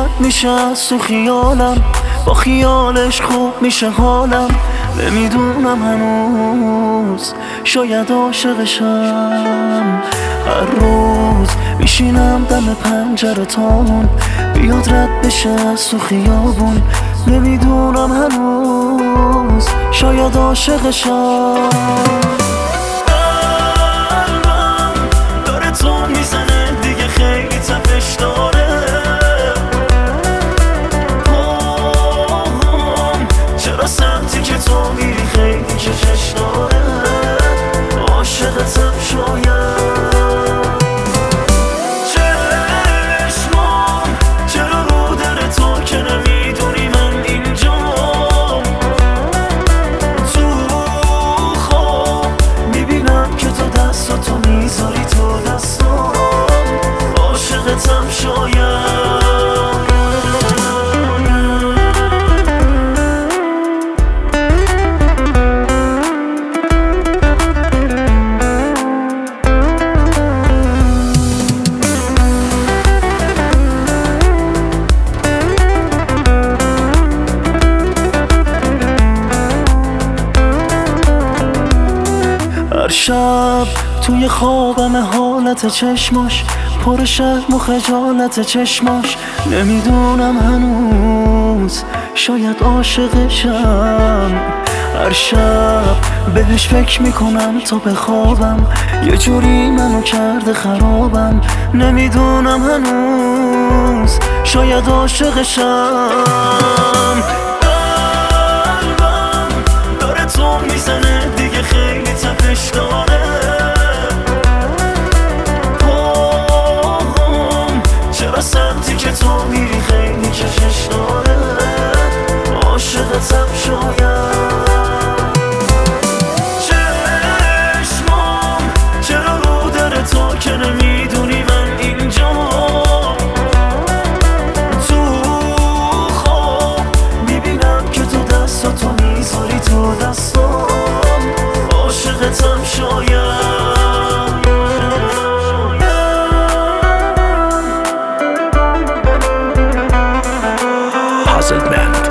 رد میشه از تو خیالم، با خیالش خوب میشه حالم. نمیدونم هنوز شاید عاشقشم. هر روز میشینم دم پنجره تامون، بیاد رد بشه از تو خیابون. نمیدونم هنوز شاید عاشقشم. قلبم داره تو میزنه دیگه، خیلی تپش داره. چرا سمتی که تو میری خیلی کشش داره. عاشقتم شاید. چشمام چرا رو در تو که نمیدونی من اینجا. تو خواب میبینم که تو دستاتو میذاری تو دستام. عاشقتم شاید. هر شب توی خوابم حالت چشماش، پر شرم و خجالت چشماش. نمیدونم هنوز شاید عاشقشم. هر شب بهش فکر میکنم تا بخوابم، یه جوری منو کرده خرابم. نمیدونم هنوز شاید عاشقشم. قلبم داره تو میزنه دیگه، خیلی تپش داره. چرا سمتی که تو میری خیلی کشش داره. عاشقتم شاید. چشمام چرا رو در تو که نمیدونی من اینجا. تو خواب میبینم که تو دستاتو میذاری تو دستام. عاشقتم شاید. Puzzled Man.